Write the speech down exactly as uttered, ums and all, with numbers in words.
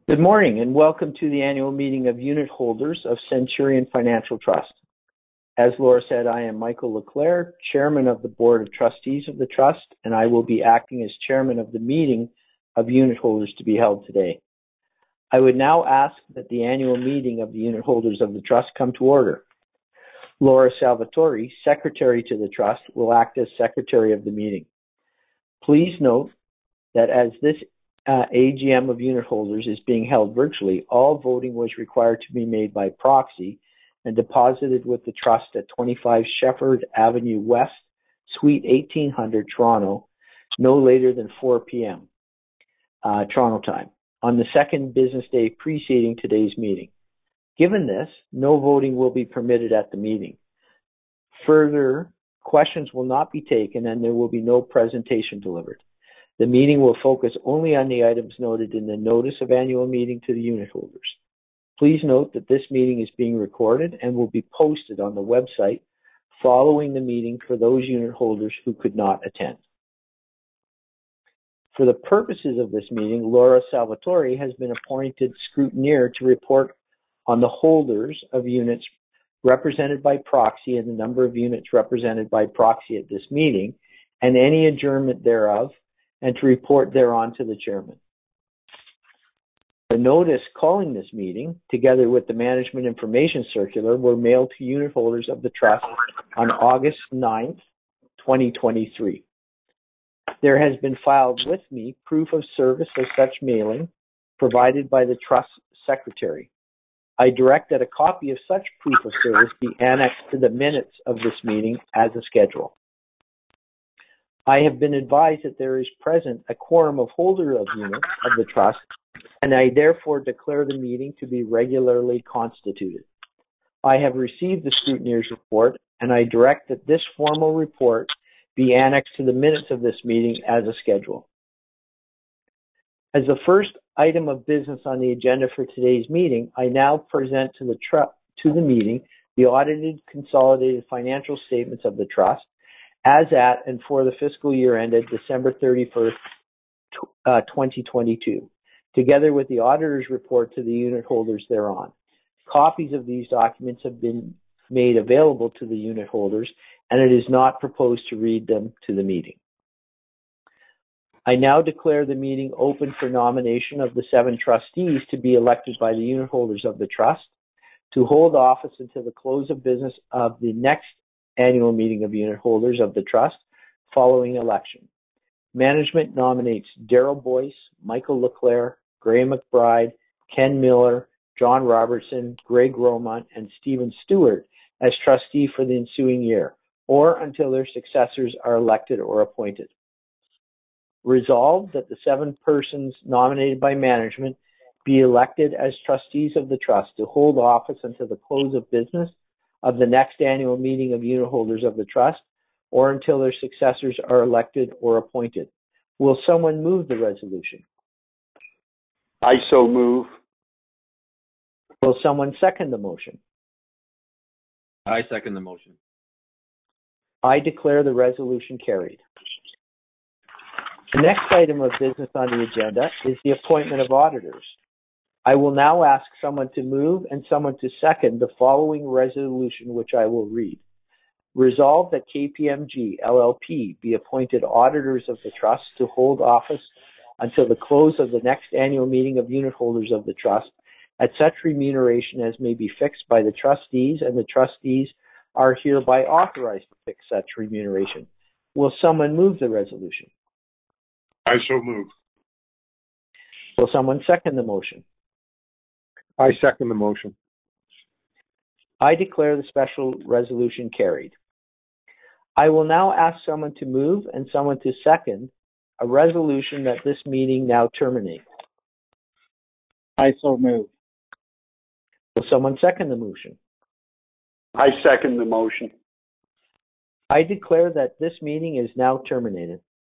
Good morning and welcome to the annual meeting of unit holders of Centurion Financial Trust. As Laura said, I am Michael Leclerc, Chairman of the Board of Trustees of the Trust, and I will be acting as Chairman of the meeting of unit holders to be held today. I would now ask that the annual meeting of the unit holders of the Trust come to order. Laura Salvatore, Secretary to the Trust, will act as Secretary of the meeting. Please note that as this Uh, A G M of unit holders is being held virtually, all voting was required to be made by proxy and deposited with the Trust at twenty-five Shepherd Avenue West, Suite eighteen hundred, Toronto, no later than four p.m. Uh, Toronto time, on the second business day preceding today's meeting. Given this, no voting will be permitted at the meeting. Further, questions will not be taken and there will be no presentation delivered. The meeting will focus only on the items noted in the notice of annual meeting to the unit holders. Please note that this meeting is being recorded and will be posted on the website following the meeting for those unit holders who could not attend. For the purposes of this meeting, Laura Salvatore has been appointed scrutineer to report on the holders of units represented by proxy and the number of units represented by proxy at this meeting and any adjournment thereof, and to report thereon to the chairman. The notice calling this meeting, together with the management information circular, were mailed to unit holders of the Trust on August ninth, twenty twenty-three. There has been filed with me proof of service of such mailing provided by the Trust Secretary. I direct that a copy of such proof of service be annexed to the minutes of this meeting as a schedule. I have been advised that there is present a quorum of holders of units of the Trust, and I therefore declare the meeting to be regularly constituted. I have received the scrutineer's report, and I direct that this formal report be annexed to the minutes of this meeting as a schedule. As the first item of business on the agenda for today's meeting, I now present to the, tr- to the meeting the audited consolidated financial statements of the Trust, as at and for the fiscal year ended December thirty-first, twenty twenty-two, together with the auditor's report to the unit holders thereon. Copies of these documents have been made available to the unit holders, and it is not proposed to read them to the meeting. I now declare the meeting open for nomination of the seven trustees to be elected by the unit holders of the Trust to hold office until the close of business of the next annual meeting of unit holders of the Trust following election. Management nominates Daryl Boyce, Michael Leclerc, Graham McBride, Ken Miller, John Robertson, Greg Romont, and Stephen Stewart as trustee for the ensuing year, or until their successors are elected or appointed. Resolved that the seven persons nominated by management be elected as trustees of the Trust to hold office until the close of business of the next annual meeting of unit holders of the Trust, or until their successors are elected or appointed. Will someone move the resolution? I so move. Will someone second the motion? I second the motion. I declare the resolution carried. The next item of business on the agenda is the appointment of auditors. I will now ask someone to move and someone to second the following resolution, which I will read. Resolved that K P M G L L P be appointed auditors of the Trust to hold office until the close of the next annual meeting of unit holders of the Trust at such remuneration as may be fixed by the trustees, and the trustees are hereby authorized to fix such remuneration. Will someone move the resolution? I so move. Will someone second the motion? I second the motion. I declare the special resolution carried. I will now ask someone to move and someone to second a resolution that this meeting now terminate. I so move. Will someone second the motion? I second the motion. I declare that this meeting is now terminated.